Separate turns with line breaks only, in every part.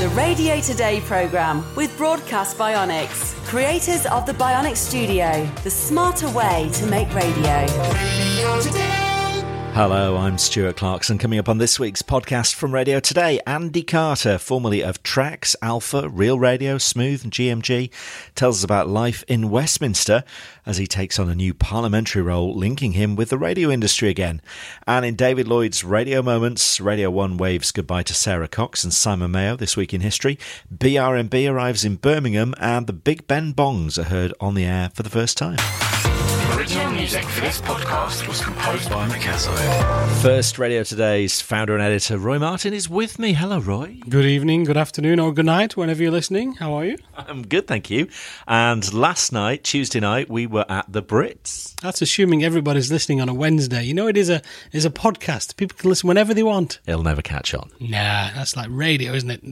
The Radio Today programme with Broadcast Bionics, creators of the Bionic Studio, the smarter way to make radio. Radio Today.
Hello, I'm Stuart Clarkson. Coming up on this week's podcast from Radio Today, Andy Carter, formerly of Trax, Alpha, Real Radio, Smooth and GMG, tells us about life in Westminster as he takes on a new parliamentary role, linking him with the radio industry again. And in David Lloyd's Radio Moments, Radio 1 waves goodbye to Sarah Cox and Simon Mayo this week in history. BRMB arrives in Birmingham and the Big Ben Bongs are heard on the air for the first time.
Original music for this podcast was composed by Mikazo.
First, Radio Today's founder and editor, Roy Martin, is with me. Hello, Roy.
Good evening, good afternoon, or good night, whenever you're listening. How are you?
I'm good, thank you. And last night, Tuesday night, we were at the Brits.
That's assuming everybody's listening on a Wednesday. You know, it is a podcast. People can listen whenever they want.
It'll never catch on.
Nah, that's like radio, isn't it?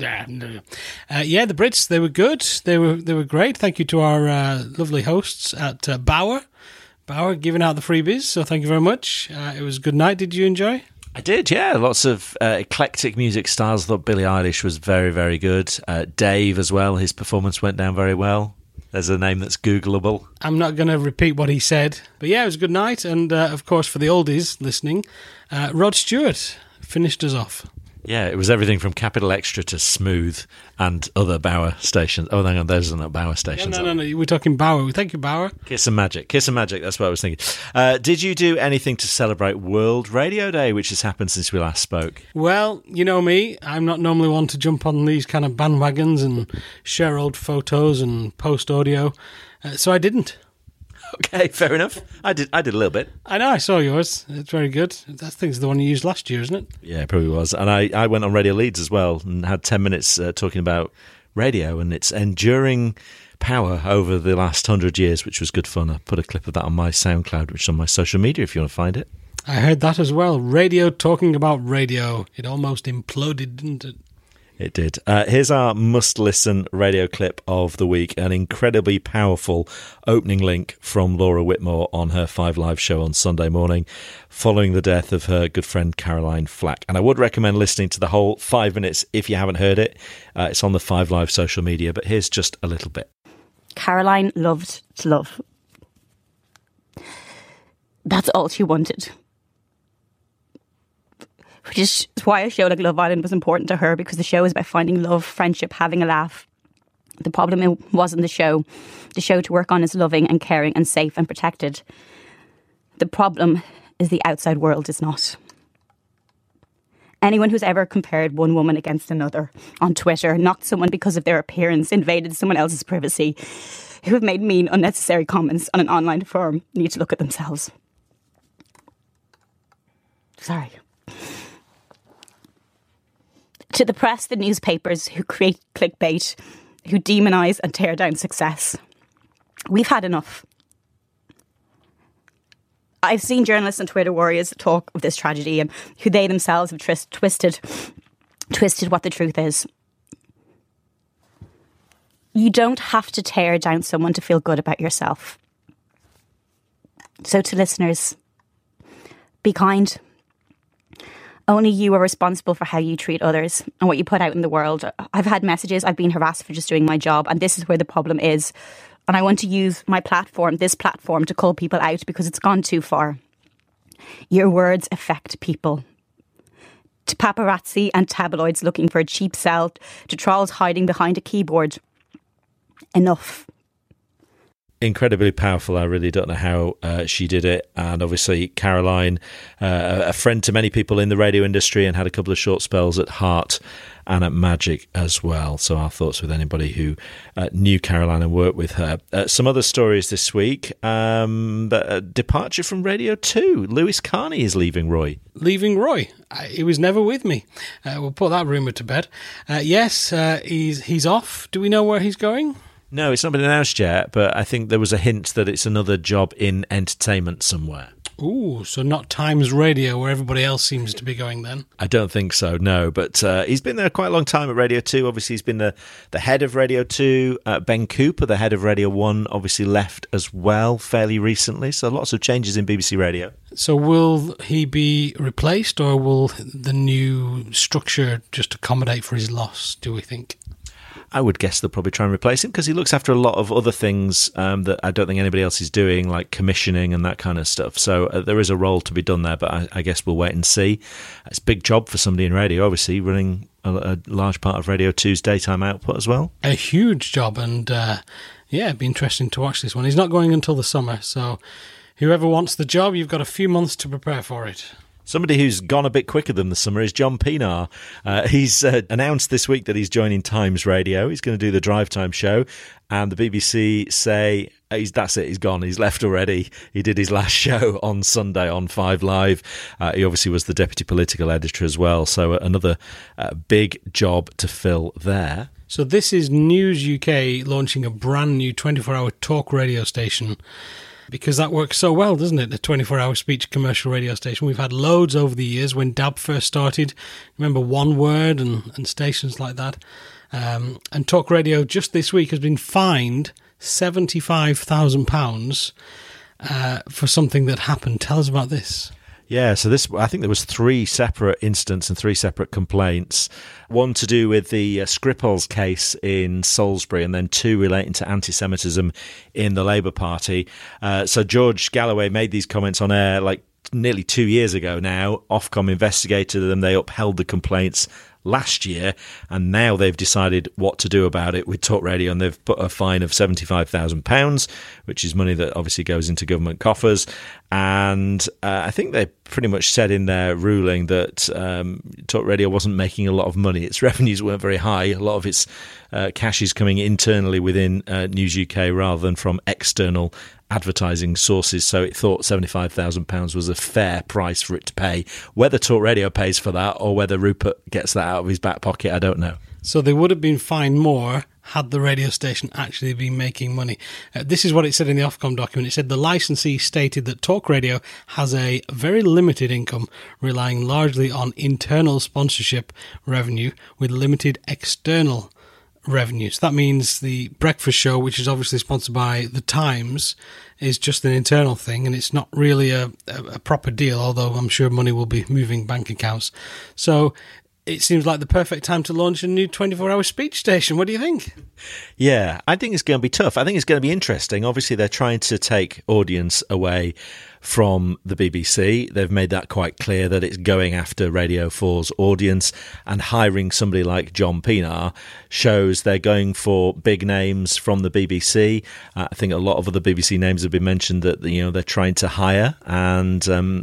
Yeah, the Brits, they were good. They were great. Thank you to our lovely hosts at Bauer, giving out the freebies, so thank you very much. It was a good night. Did you enjoy?
I did, yeah. Lots of eclectic music styles. I thought Billie Eilish was very, very good. Dave as well, his performance went down very well. There's a name that's Googleable. I'm
not going to repeat what he said, but yeah, it was a good night. And of course, for the oldies listening, Rod Stewart finished us off.
Yeah, it was everything from Capital Extra to Smooth and other Bauer stations. Oh, hang on, those are not Bauer stations.
No, we're talking Bauer. Thank you, Bauer.
Kiss and Magic, that's what I was thinking. Did you do anything to celebrate World Radio Day, which has happened since we last spoke?
Well, you know me, I'm not normally one to jump on these kind of bandwagons and share old photos and post audio, so I didn't.
Okay, fair enough. I did a little bit.
I know, I saw yours. It's very good. I think it's the one you used last year, isn't it?
Yeah, it probably was. And I went on Radio Leeds as well and had 10 minutes talking about radio and its enduring power over the last 100 years, which was good fun. I put a clip of that on my SoundCloud, which is on my social media if you want to find it.
I heard that as well. Radio talking about radio. It almost imploded, didn't it?
It did. Here's our must-listen radio clip of the week, an incredibly powerful opening link from Laura Whitmore on her 5 Live show on Sunday morning, following the death of her good friend Caroline Flack. And I would recommend listening to the whole 5 minutes if you haven't heard it. It's on the 5 Live social media, but here's just a little bit.
Caroline loved to love. That's all she wanted. Which is why a show like Love Island was important to her, because the show is about finding love, friendship, having a laugh. The problem wasn't the show. The show to work on is loving and caring and safe and protected. The problem is the outside world is not. Anyone who's ever compared one woman against another on Twitter, knocked someone because of their appearance, invaded someone else's privacy, who have made mean, unnecessary comments on an online forum, need to look at themselves. Sorry. To the press, the newspapers who create clickbait, who demonise and tear down success. We've had enough. I've seen journalists and Twitter warriors talk of this tragedy and who they themselves have twisted what the truth is. You don't have to tear down someone to feel good about yourself. So to listeners, be kind. Only you are responsible for how you treat others and what you put out in the world. I've had messages, I've been harassed for just doing my job, and this is where the problem is. And I want to use my platform, this platform, to call people out because it's gone too far. Your words affect people. To paparazzi and tabloids looking for a cheap sell, to trolls hiding behind a keyboard. Enough.
Incredibly powerful. I really don't know how she did it. And obviously Caroline, a friend to many people in the radio industry, and had a couple of short spells at Heart and at Magic as well. So our thoughts with anybody who knew Caroline and worked with her. Some other stories this week. Departure from Radio 2. Lewis Carney is leaving Roy.
Leaving Roy? He was never with me. We'll put that rumour to bed. Yes, he's off. Do we know where he's going?
No, it's not been announced yet, but I think there was a hint that it's another job in entertainment somewhere.
Ooh, so not Times Radio where everybody else seems to be going then?
I don't think so, no. But he's been there quite a long time at Radio 2. Obviously, he's been the head of Radio 2. Ben Cooper, the head of Radio 1, obviously left as well fairly recently. So lots of changes in BBC Radio.
So will he be replaced, or will the new structure just accommodate for his loss, do we think?
I would guess they'll probably try and replace him because he looks after a lot of other things that I don't think anybody else is doing, like commissioning and that kind of stuff. So there is a role to be done there, but I guess we'll wait and see. It's a big job for somebody in radio, obviously, running a large part of Radio 2's daytime output as well.
A huge job, and it'd be interesting to watch this one. He's not going until the summer, so whoever wants the job, you've got a few months to prepare for it.
Somebody who's gone a bit quicker than the summer is John Pienaar. He's announced this week that he's joining Times Radio. He's going to do the drive time show, and the BBC say that's it, he's gone, he's left already. He did his last show on Sunday on 5 Live. He obviously was the deputy political editor as well, so another big job to fill there.
So this is News UK launching a brand new 24-hour talk radio station, because that works so well, doesn't it? The 24-hour speech commercial radio station. We've had loads over the years. When DAB first started, remember One Word and stations like that. And Talk Radio just this week has been fined £75,000 for something that happened. Tell us about this.
Yeah, so I think there was 3 separate incidents and 3 separate complaints. One to do with the Skripals case in Salisbury, and then 2 relating to anti-Semitism in the Labour Party. So George Galloway made these comments on air like nearly 2 years ago now. Ofcom investigated them. They upheld the complaints last year, and now they've decided what to do about it with Talk Radio, and they've put a fine of £75,000, which is money that obviously goes into government coffers. And I think they pretty much said in their ruling that Talk Radio wasn't making a lot of money. Its revenues weren't very high. A lot of its cash is coming internally within News UK rather than from external advertising sources, so it thought £75,000 was a fair price for it to pay. Whether Talk Radio pays for that or whether Rupert gets that out of his back pocket, I don't know.
So they would have been fined more had the radio station actually been making money. This is what it said in the Ofcom document. It said the licensee stated that Talk Radio has a very limited income, relying largely on internal sponsorship revenue with limited external revenues. That means the breakfast show, which is obviously sponsored by The Times, is just an internal thing, and it's not really a proper deal, although I'm sure money will be moving bank accounts. So it seems like the perfect time to launch a new 24-hour speech station. What do you think?
Yeah, I think it's going to be tough. I think it's going to be interesting. Obviously, they're trying to take audience away from the BBC. They've made that quite clear that it's going after Radio 4's audience, and hiring somebody like John Pienaar shows they're going for big names from the BBC. I think a lot of other BBC names have been mentioned that they're trying to hire, and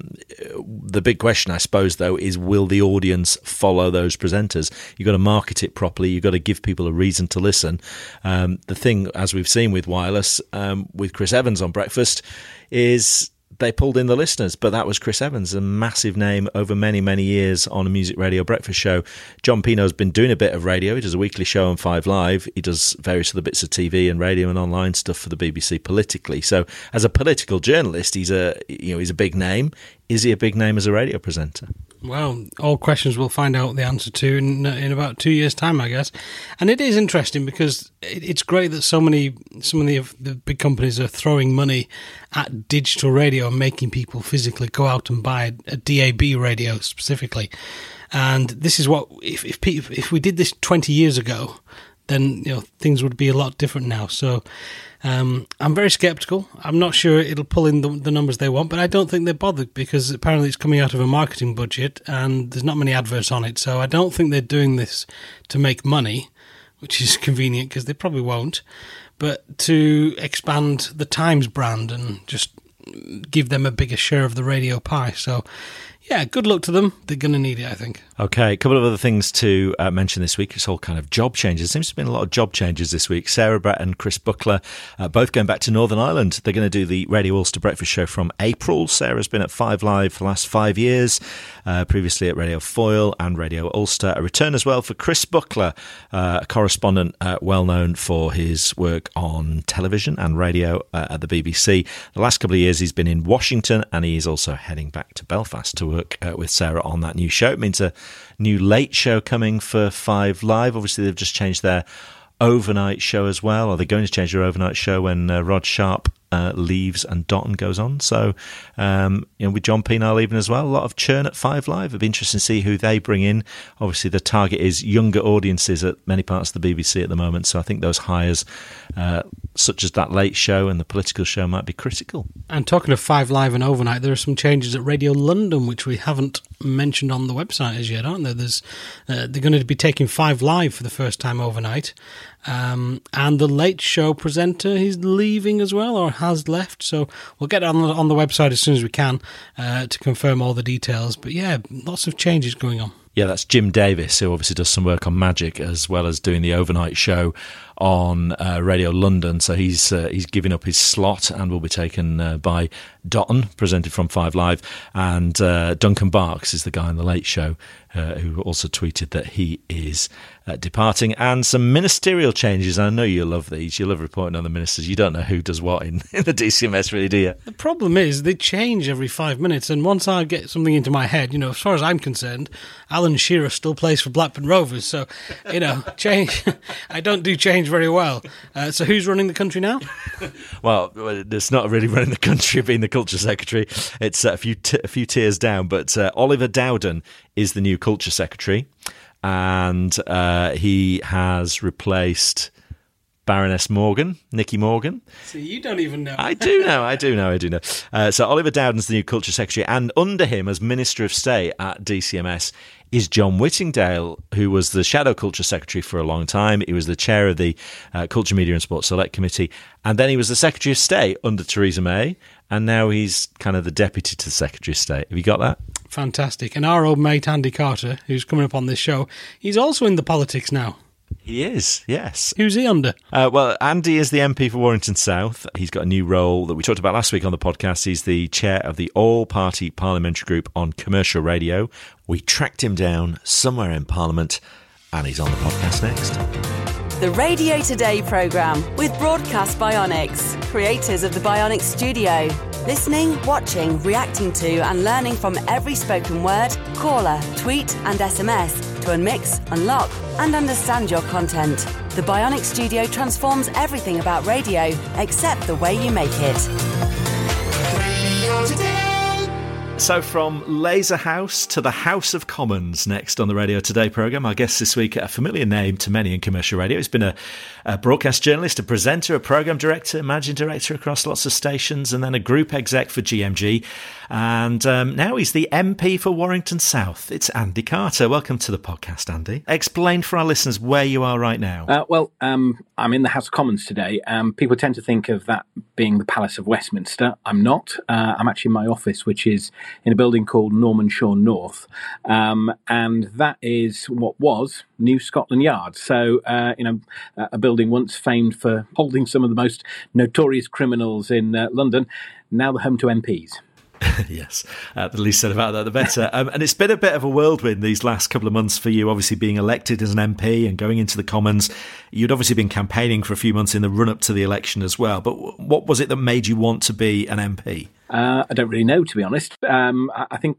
the big question, I suppose, though, is will the audience follow those presenters? You've got to market it properly. You've got to give people a reason to listen. The thing, as we've seen with Wireless, with Chris Evans on Breakfast, is they pulled in the listeners, but that was Chris Evans, a massive name over many, many years on a music radio breakfast show. John Pienaar's been doing a bit of radio. He does a weekly show on 5 Live. He does various other bits of TV and radio and online stuff for the BBC politically. So as a political journalist, he's a big name. Is he a big name as a radio presenter?
Well, all questions we'll find out the answer to in about 2 years' time, I guess. And it is interesting because it's great that so many of the big companies are throwing money at digital radio and making people physically go out and buy a DAB radio specifically. And this is what, if we did this 20 years ago, then things would be a lot different now. So I'm very sceptical. I'm not sure it'll pull in the numbers they want, but I don't think they're bothered because apparently it's coming out of a marketing budget and there's not many adverts on it. So I don't think they're doing this to make money, which is convenient because they probably won't, but to expand the Times brand and just give them a bigger share of the radio pie. So Yeah, good luck to them. They're going to need it, I think.
Okay, a couple of other things to mention this week. It's all kind of job changes. There seems to have been a lot of job changes this week. Sarah Brett and Chris Buckler, both going back to Northern Ireland. They're going to do the Radio Ulster Breakfast Show from April. Sarah's been at 5 Live for the last 5 years, previously at Radio Foyle and Radio Ulster. A return as well for Chris Buckler, a correspondent well known for his work on television and radio at the BBC. The last couple of years he's been in Washington, and he's also heading back to Belfast to work with Sarah on that new show. It means a new late show coming for 5 Live. Obviously, they've just changed their overnight show as well, or they're going to change their overnight show when Rod Sharp leaves and Dotton goes on. So, with John Pienaar leaving as well, a lot of churn at 5 Live. It'd be interesting to see who they bring in. Obviously, the target is younger audiences at many parts of the BBC at the moment. So I think those hires, such as that late show and the political show, might be critical.
And talking of 5 Live and overnight, there are some changes at Radio London, which we haven't mentioned on the website as yet, aren't there? They're going to be taking 5 Live for the first time overnight. And the late show presenter, he's leaving as well, or has left. So we'll get it on the website as soon as we can to confirm all the details. But yeah, lots of changes going on.
Yeah, that's Jim Davis, who obviously does some work on Magic as well as doing the overnight show on Radio London. So he's giving up his slot and will be taken by Dotton, presented from 5 Live. And Duncan Barks is the guy on the Late Show who also tweeted that he is departing. And some ministerial changes. I know you love these. You love reporting on the ministers. You don't know who does what in the DCMS, really, do you?
The problem is they change every 5 minutes. And once I get something into my head, as far as I'm concerned, Alan Shearer still plays for Blackburn Rovers. So, change. I don't do change very well. So who's running the country now?
Well, it's not really running the country, being the Culture Secretary. It's a few tiers down. But Oliver Dowden is the new Culture Secretary. And he has replaced Baroness Morgan, Nicky Morgan.
So you don't even know.
I do know. So Oliver Dowden's the new Culture Secretary, and under him as Minister of State at DCMS is John Whittingdale, who was the Shadow Culture Secretary for a long time. He was the chair of the Culture, Media and Sport Select Committee, and then he was the Secretary of State under Theresa May, and now he's kind of the Deputy to the Secretary of State. Have you got that?
Fantastic. And our old mate Andy Carter, who's coming up on this show, he's also in the politics now.
He is, yes.
Who's he under?
Well, Andy is the MP for Warrington South. He's got a new role that we talked about last week on the podcast. He's the chair of the All-Party Parliamentary Group on Commercial Radio. We tracked him down somewhere in Parliament, and he's on the podcast next.
The Radio Today programme with Broadcast Bionics, creators of the Bionics Studio. Listening, watching, reacting to and learning from every spoken word, caller, tweet and SMS to unmix, unlock and understand your content. The Bionics Studio transforms everything about radio except the way you make it.
Radio Today.
So from Laser House to the House of Commons next on the Radio Today programme. Our guest this week, a familiar name to many in commercial radio. He's been a broadcast journalist, a presenter, a programme director, managing director across lots of stations, and then a group exec for GMG. And now he's the MP for Warrington South. It's Andy Carter. Welcome to the podcast, Andy. Explain for our listeners where you are right now.
I'm in the House of Commons today. People tend to think of that being the Palace of Westminster. I'm not. I'm actually in my office, which is in a building called Norman Shaw North. And that is what was New Scotland Yard. So, a building once famed for holding some of the most notorious criminals in London, now the home to MPs.
Yes, the least said about that, the better. And it's been a bit of a whirlwind these last couple of months for you, obviously being elected as an MP and going into the Commons. You'd obviously been campaigning for a few months in the run-up to the election as well. But what was it that made you want to be an MP?
I don't really know, to be honest. I think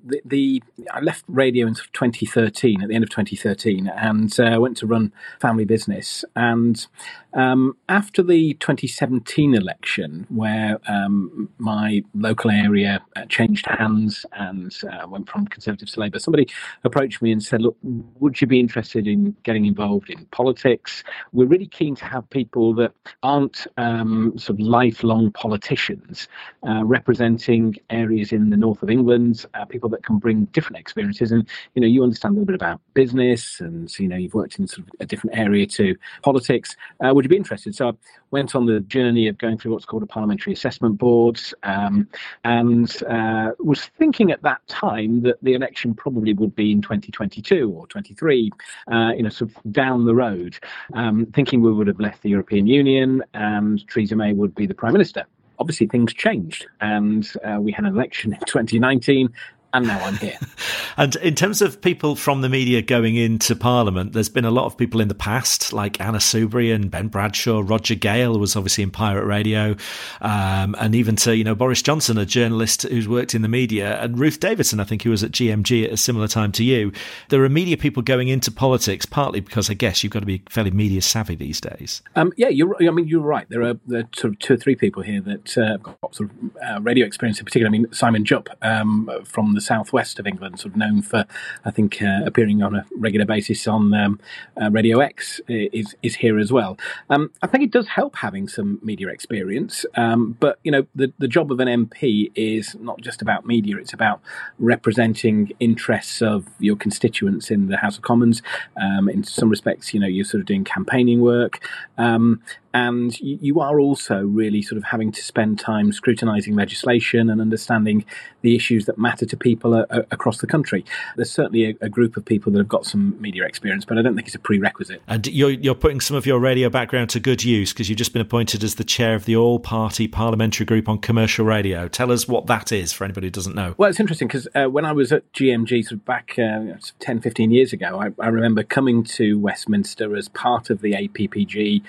I left radio in 2013, at the end of 2013, and went to run family business. And after the 2017 election, where my local area changed hands and went from Conservative to Labour, somebody approached me and said, look, would you be interested in getting involved in politics? We're really keen to have people that aren't sort of lifelong politicians representing areas in the north of England, people that can bring different experiences. And, you understand a little bit about business and, you've worked in sort of a different area to politics. Would you be interested? So I went on the journey of going through what's called a parliamentary assessment board, and was thinking at that time that the election probably would be in 2022 or 23, sort of down the road, thinking we would have left the European Union and Theresa May would be the Prime Minister. Obviously, things changed, and we had an election in 2019. And now I'm here.
And in terms of people from the media going into Parliament, there's been a lot of people in the past, like Anna Soubry and Ben Bradshaw. Roger Gale was obviously in Pirate Radio, and even to Boris Johnson, a journalist who's worked in the media, and Ruth Davidson, I think, who was at GMG at a similar time to you. There are media people going into politics, partly because I guess you've got to be fairly media savvy these days.
You're right. There are sort of 2 or 3 people here that have got sort of radio experience in particular. Simon Jupp from the southwest of England, sort of known for, I think, appearing on a regular basis on Radio X, is here as well. I think it does help having some media experience, but the job of an MP is not just about media; it's about representing interests of your constituents in the House of Commons. In some respects, you're sort of doing campaigning work. And you are also really sort of having to spend time scrutinising legislation and understanding the issues that matter to people across the country. There's certainly a group of people that have got some media experience, but I don't think it's a prerequisite.
And you're putting some of your radio background to good use, because you've just been appointed as the chair of the All-Party Parliamentary Group on Commercial Radio. Tell us what that is for anybody who doesn't know.
Well, it's interesting because when I was at GMG sort of back 10, 15 years ago, I remember coming to Westminster as part of the APPG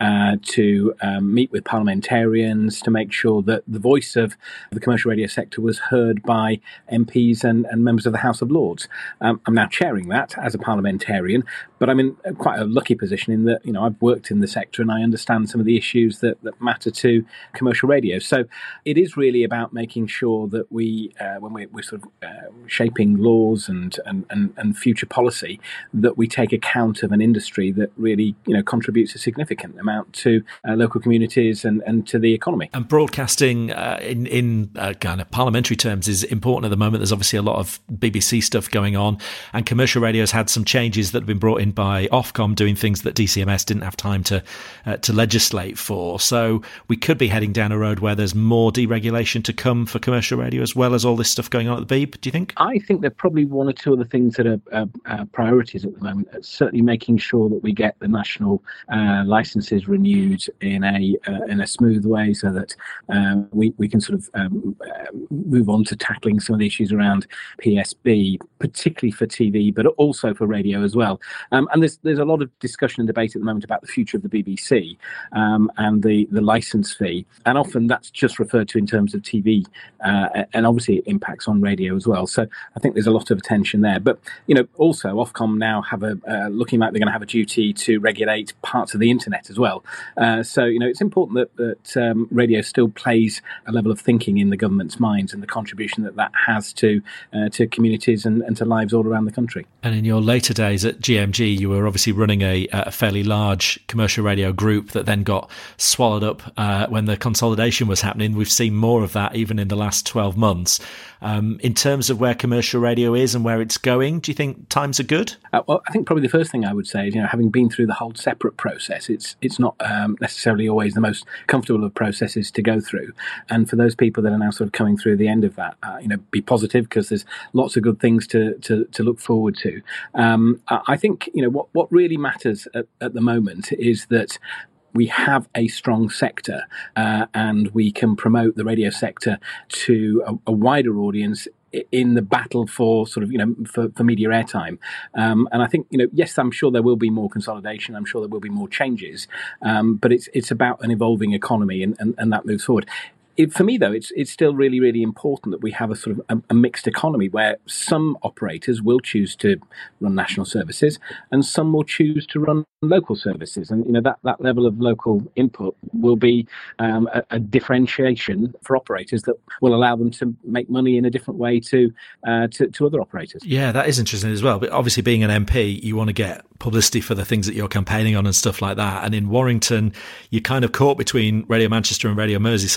to meet with parliamentarians to make sure that the voice of the commercial radio sector was heard by MPs and members of the House of Lords. I'm now chairing that as a parliamentarian, but I'm in quite a lucky position in that, I've worked in the sector and I understand some of the issues that matter to commercial radio. So it is really about making sure that we, when we're sort of shaping laws and future policy, that we take account of an industry that really, contributes a significant amount to local communities and to the economy.
And broadcasting in kind of parliamentary terms is important at the moment. There's obviously a lot of BBC stuff going on, and commercial radio's had some changes that have been brought in by Ofcom, doing things that DCMS didn't have time to legislate for. So we could be heading down a road where there's more deregulation to come for commercial radio, as well as all this stuff going on at the Beeb, do you think?
I think there are probably 1 or 2 other things that are priorities at the moment. Certainly making sure that we get the national licences renewed in a smooth way, so that we can sort of move on to tackling some of the issues around PSB, particularly for TV, but also for radio as well. And there's a lot of discussion and debate at the moment about the future of the BBC and the licence fee, and often that's just referred to in terms of TV, and obviously it impacts on radio as well. So I think there's a lot of attention there. But also Ofcom now have looking like they're going to have a duty to regulate parts of the internet as well. So it's important that radio still plays a level of thinking in the government's minds, and the contribution that has to communities and to lives all around the country.
And in your later days at GMG, you were obviously running a fairly large commercial radio group that then got swallowed up when the consolidation was happening. We've seen more of that even in the last 12 months. In terms of where commercial radio is and where it's going, do you think times are good?
Well, I think probably the first thing I would say is, having been through the whole separate process, it's not necessarily always the most comfortable of processes to go through. And for those people that are now sort of coming through the end of that, be positive, because there's lots of good things to look forward to. I think, what really matters at the moment is that we have a strong sector, and we can promote the radio sector to a wider audience in the battle for sort of, for media airtime. And I think, yes, I'm sure there will be more consolidation. I'm sure there will be more changes. But it's about an evolving economy, and that moves forward. For me, though, it's still really, really important that we have a sort of a mixed economy where some operators will choose to run national services and some will choose to run local services. And, that level of local input will be a differentiation for operators that will allow them to make money in a different way to other operators.
Yeah, that is interesting as well. But obviously, being an MP, you want to get publicity for the things that you're campaigning on and stuff like that. And in Warrington, you're kind of caught between Radio Manchester and Radio Merseyside in terms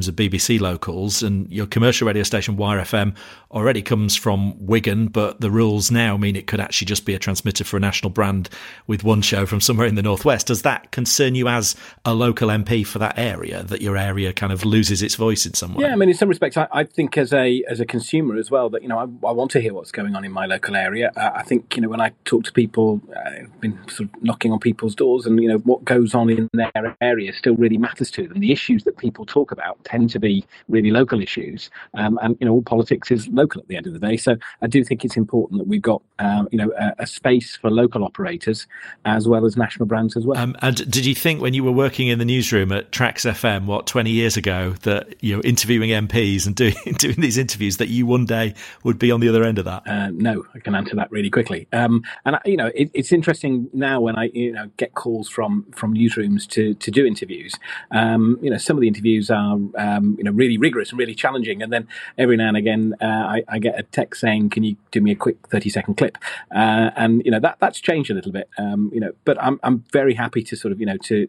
terms of BBC locals, and your commercial radio station Wire FM already comes from Wigan, but the rules now mean it could actually just be a transmitter for a national brand with one show from somewhere in the northwest. Does that concern you as a local MP for that area, that your area kind of loses its voice in some way?
Yeah, I mean, in some respects, I think as a consumer as well, that, you know, I want to hear what's going on in my local area. I think, you know, when I talk to people, I've been sort of knocking on people's doors, and, you know, what goes on in their area still really matters to them. The issues that people talk about tend to be really local issues, and, you know, all politics is local at the end of the day. So I do think it's important that we've got, you know, a space for local operators as well as national brands as well.
And did you think when you were working in the newsroom at Trax FM, 20 years ago, that, you know, interviewing MPs and doing these interviews, that you one day would be on the other end of that?
No, I can answer that really quickly. And you know, it's interesting now when I, you know, get calls from newsrooms to do interviews. You know, some of the interviews are you know, really rigorous and really challenging, and then every now and again I get a text saying, "Can you do me a quick 30-second clip?" And you know, that's changed a little bit. You know, but I'm very happy to sort of, you know, to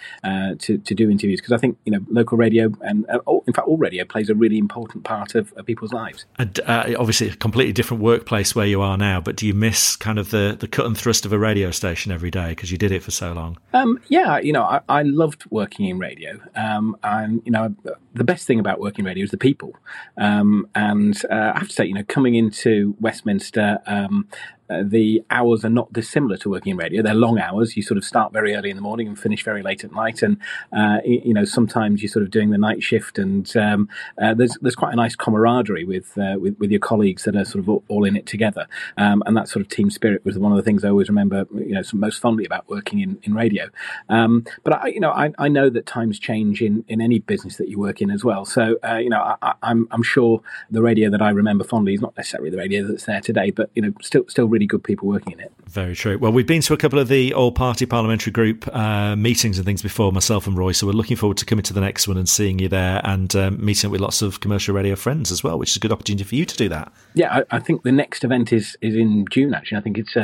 do interviews, because I think, you know, local radio and in fact all radio plays a really important part of people's lives.
And obviously a completely different workplace where you are now, but do you miss kind of the cut and thrust of a radio station every day, because you did it for so long?
Yeah, you know, I loved working in radio, and, you know, the best thing about working in radio is the people, and I have to say, you know, coming into Westminster, the hours are not dissimilar to working in radio. They're long hours. You sort of start very early in the morning and finish very late at night. And, you know, sometimes you're sort of doing the night shift, and there's quite a nice camaraderie with your colleagues that are sort of all in it together. And that sort of team spirit was one of the things I always remember, you know, most fondly about working in radio. But I know that times change in any business that you work in as well. So, you know, I'm sure the radio that I remember fondly is not necessarily the radio that's there today, but, you know, still really good people working in it.
Very true. Well, we've been to a couple of the all-party parliamentary group meetings and things before, myself and Roy, so we're looking forward to coming to the next one and seeing you there, and meeting up with lots of commercial radio friends as well, which is a good opportunity for you to do that.
Yeah, I think the next event is in June, actually. I think it's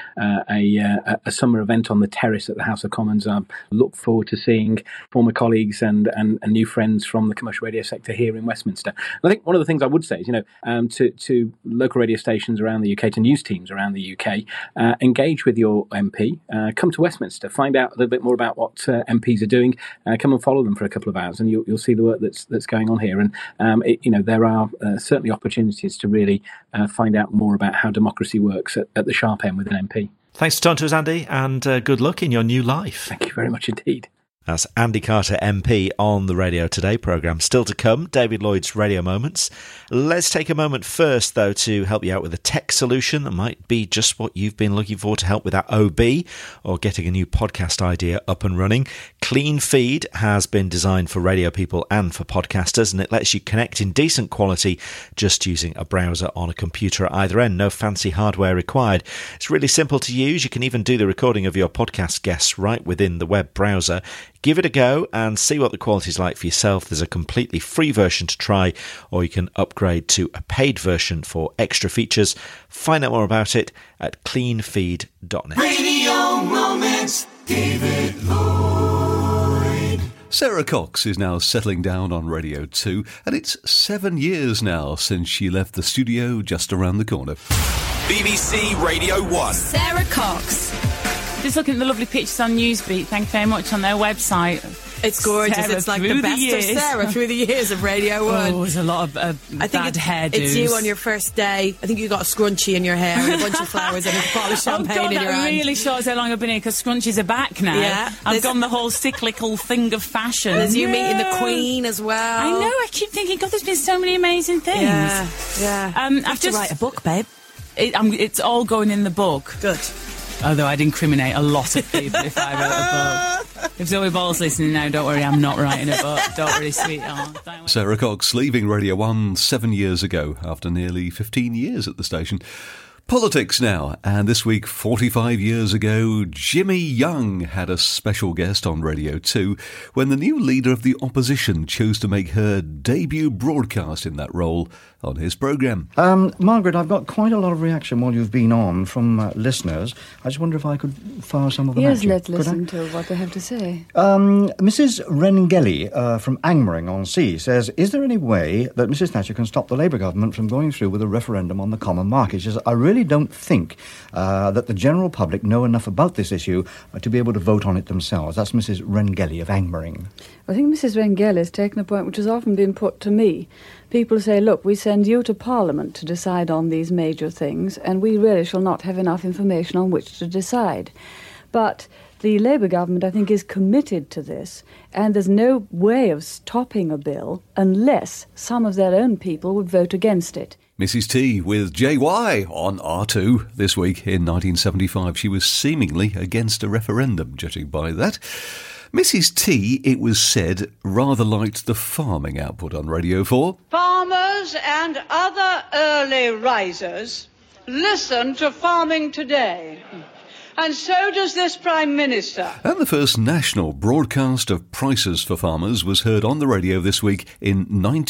a summer event on the terrace at the House of Commons. I look forward to seeing former colleagues and new friends from the commercial radio sector here in Westminster. And I think one of the things I would say is, you know, to local radio stations around the UK, to news teams around the UK, engage with your MP, come to Westminster, find out a little bit more about what MPs are doing, come and follow them for a couple of hours, and you'll see the work that's going on here. And you know, there are certainly opportunities to really find out more about how democracy works at the sharp end with an MP.
Thanks for talking to us, Andy, and good luck in your new life.
Thank you very much indeed.
That's Andy Carter MP on the Radio Today programme. Still to come, David Lloyd's Radio Moments. Let's take a moment first, though, to help you out with a tech solution that might be just what you've been looking for to help with that OB or getting a new podcast idea up and running. Clean Feed has been designed for radio people and for podcasters, and it lets you connect in decent quality just using a browser on a computer at either end. No fancy hardware required. It's really simple to use. You can even do the recording of your podcast guests right within the web browser. Give it a go and see what the quality is like for yourself. There's a completely free version to try, or you can upgrade to a paid version for extra features. Find out more about it at cleanfeed.net.
Radio Moments, David Lloyd.
Sarah Cox is now settling down on Radio 2, and it's 7 years now since she left the studio just around the corner.
BBC Radio 1.
Sarah Cox. Just looking at the lovely pictures on Newsbeat, thank you very much, on their website.
It's gorgeous.
Sarah,
it's like the best of Sarah through the years of Radio 1.
Oh, there's a lot of
I think
bad hairdos.
It's you on your first day. I think you got a scrunchie in your hair and a bunch of flowers and a bottle of champagne in your hand.
That really shows how long I've been here, because scrunchies are back now.
Yeah,
I've gone the whole cyclical thing of fashion.
There's you meeting the Queen as well.
I know, I keep thinking, God, there's been so many amazing things.
Yeah.
I've
just write a book, babe.
It's all going in the book.
Good.
Although I'd incriminate a lot of people if I wrote a book. If Zoe Ball's listening now, don't worry, I'm not writing a book. Don't worry, sweetheart.
Sarah Cox leaving Radio 1 7 years ago after nearly 15 years at the station. Politics now, and this week, 45 years ago, Jimmy Young had a special guest on Radio 2 when the new leader of the opposition chose to make her debut broadcast in that role on his programme.
Margaret, I've got quite a lot of reaction while you've been on from listeners. I just wonder if I could fire some of them at you.
Yes, let's listen to what they have to say.
Mrs. Rengeli from Angmering-on-Sea says, is there any way that Mrs. Thatcher can stop the Labour government from going through with a referendum on the common market? She says, I really don't think that the general public know enough about this issue to be able to vote on it themselves. That's Mrs. Rengeli of Angmering.
I think Mrs. Rengeli has taken a point which has often been put to me. People say, look, we send you to Parliament to decide on these major things, and we really shall not have enough information on which to decide. But the Labour government, I think, is committed to this, and there's no way of stopping a bill unless some of their own people would vote against it.
Mrs. T with JY on R2 this week in 1975. She was seemingly against a referendum, judging by that. Mrs. T, it was said, rather liked the farming output on Radio 4.
Farmers and other early risers listen to Farming Today. And so does this Prime Minister.
And the first national broadcast of prices for farmers was heard on the radio this week in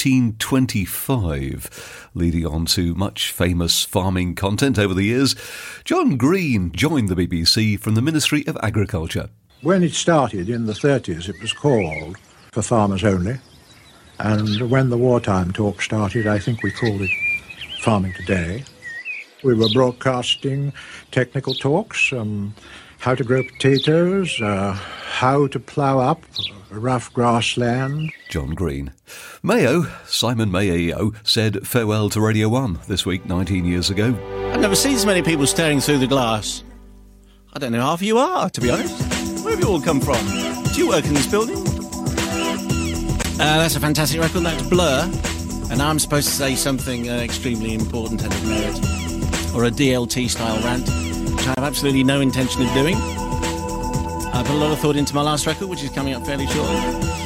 1925. Leading on to much famous farming content over the years, John Green joined the BBC from the Ministry of Agriculture.
When it started in the 30s, it was called For Farmers Only. And when the wartime talk started, I think we called it Farming Today. We were broadcasting technical talks, how to grow potatoes, how to plough up a rough grassland.
John Green. Mayo, Simon Mayo, said farewell to Radio 1 this week, 19 years ago.
I've never seen so many people staring through the glass. I don't know half of you are, to be honest. Where have you all come from? Do you work in this building? That's a fantastic record. That's Blur. And I'm supposed to say something extremely important and of merit. Or a DLT-style rant, which I have absolutely no intention of doing. I put a lot of thought into my last record, which is coming up fairly shortly.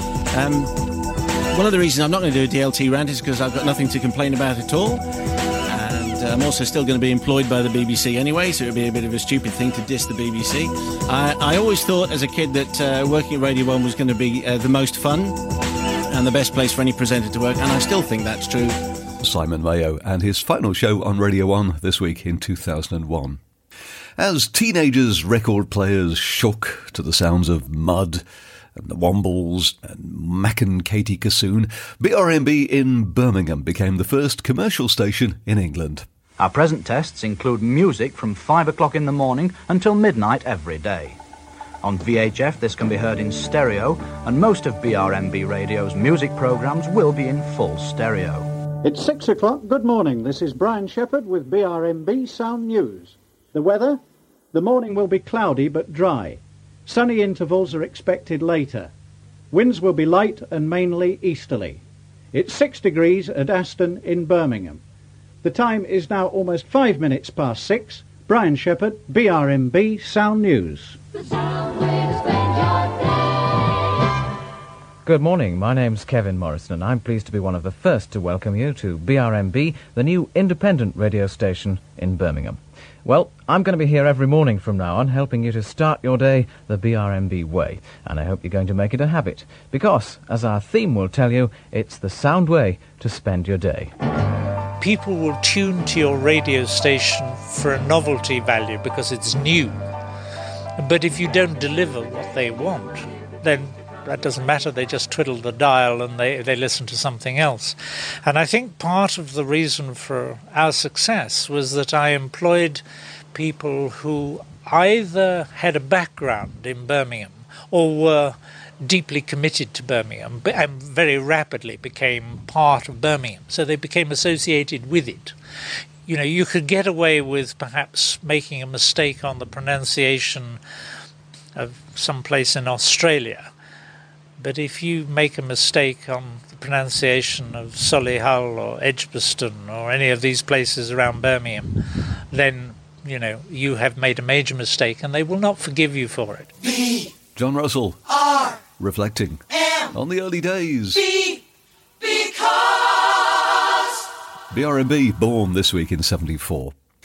One of the reasons I'm not going to do a DLT rant is because I've got nothing to complain about at all. I'm also still going to be employed by the BBC anyway, so it would be a bit of a stupid thing to diss the BBC. I always thought as a kid that working at Radio 1 was going to be the most fun and the best place for any presenter to work, and I still think that's true.
Simon Mayo and his final show on Radio 1 this week in 2001. As teenagers' record players shook to the sounds of Mud and the Wombles and Mac and Katie Kassoon, BRMB in Birmingham became the first commercial station in England.
Our present tests include music from 5 o'clock in the morning until midnight every day. On VHF this can be heard in stereo, and most of BRMB Radio's music programmes will be in full stereo.
It's 6 o'clock. Good morning. This is Brian Shepherd with BRMB Sound News. The weather? The morning will be cloudy but dry. Sunny intervals are expected later. Winds will be light and mainly easterly. It's 6 degrees at Aston in Birmingham. The time is now almost 5 minutes past 6. Brian Shepherd, BRMB Sound News.
Good morning, my name's Kevin Morrison and I'm pleased to be one of the first to welcome you to BRMB, the new independent radio station in Birmingham. Well, I'm going to be here every morning from now on, helping you to start your day the BRMB way, and I hope you're going to make it a habit, because, as our theme will tell you, it's the sound way to spend your day.
People will tune to your radio station for a novelty value because it's new. But if you don't deliver what they want, then that doesn't matter. They just twiddle the dial and they listen to something else. And I think part of the reason for our success was that I employed people who either had a background in Birmingham or were deeply committed to Birmingham and very rapidly became part of Birmingham. So they became associated with it. You know, you could get away with perhaps making a mistake on the pronunciation of some place in Australia. But if you make a mistake on the pronunciation of Solihull or Edgbaston or any of these places around Birmingham, then, you know, you have made a major mistake and they will not forgive you for it.
B. John Russell.
R.
Reflecting on the early days.
B. Because.
BRMB born this week in 74.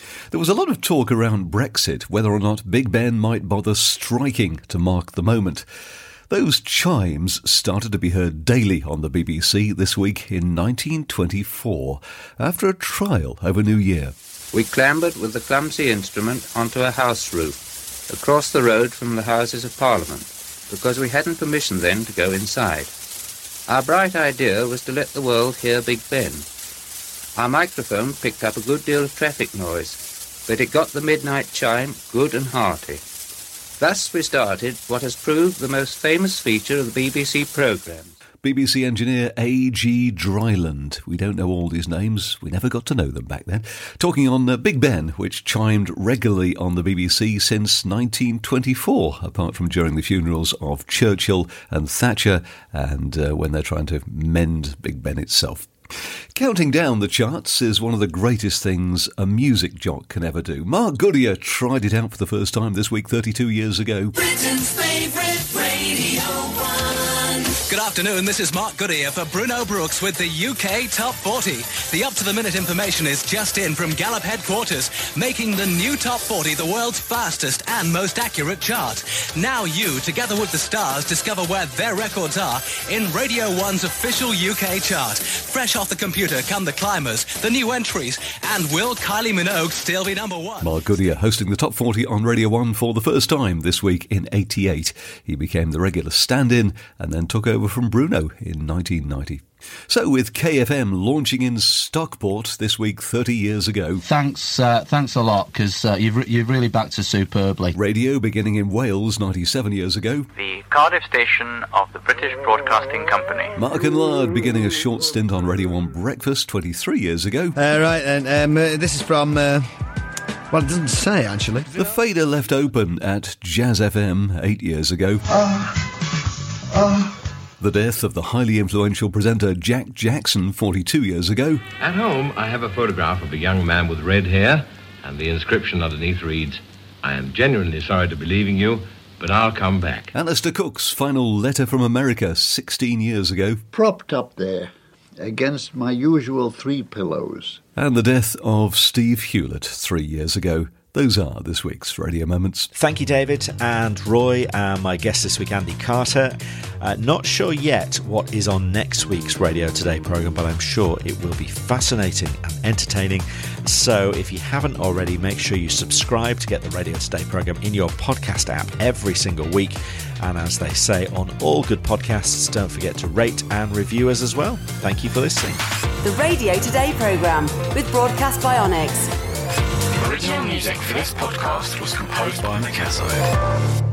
There was a lot of talk around Brexit, whether or not Big Ben might bother striking to mark the moment. Those chimes started to be heard daily on the BBC this week in 1924, after a trial over New Year.
We clambered with the clumsy instrument onto a house roof, across the road from the Houses of Parliament, because we hadn't permission then to go inside. Our bright idea was to let the world hear Big Ben. Our microphone picked up a good deal of traffic noise, but it got the midnight chime good and hearty. Thus we started what has proved the most famous feature of the BBC programme.
BBC engineer A.G. Dryland. We don't know all these names. We never got to know them back then. Talking on Big Ben, which chimed regularly on the BBC since 1924, apart from during the funerals of Churchill and Thatcher and when they're trying to mend Big Ben itself. Counting down the charts is one of the greatest things a music jock can ever do. Mark Goodyear tried it out for the first time this week 32 years ago.
Britain's favourite Radio 1. Good afternoon, this is Mark Goodyear for Bruno Brooks with the UK Top 40. The up-to-the-minute information is just in from Gallup headquarters, making the new Top 40 the world's fastest and most accurate chart. Now you, together with the stars, discover where their records are in Radio 1's official UK chart. Fresh off the computer come the climbers, the new entries, and will Kylie Minogue still be number one?
Mark Goodyear hosting the Top 40 on Radio 1 for the first time this week in '88. He became the regular stand-in and then took over from Bruno in 1990. So with KFM launching in Stockport this week 30 years ago.
Thanks a lot, because you've really backed us superbly.
Radio beginning in Wales 97 years ago.
The Cardiff station of the British Broadcasting Company.
Mark and Lard beginning a short stint on Radio 1 Breakfast 23 years ago.
Right then, this is from... well, it doesn't say, actually.
The fader left open at Jazz FM 8 years ago. The death of the highly influential presenter Jack Jackson 42 years ago.
At home, I have a photograph of a young man with red hair, and the inscription underneath reads, "I am genuinely sorry to be leaving you, but I'll come back."
Alistair Cook's final letter from America 16 years ago.
Propped up there against my usual 3 pillows.
And the death of Steve Hewlett 3 years ago. Those are this week's Radio Moments.
Thank you, David and Roy, and my guest this week, Andy Carter. Not sure yet what is on next week's Radio Today programme, but I'm sure it will be fascinating and entertaining. So if you haven't already, make sure you subscribe to get the Radio Today programme in your podcast app every single week. And as they say on all good podcasts, don't forget to rate and review us as well. Thank you for listening.
The Radio Today programme with Broadcast by Onyx.
Original music for this podcast was composed by Mikazo.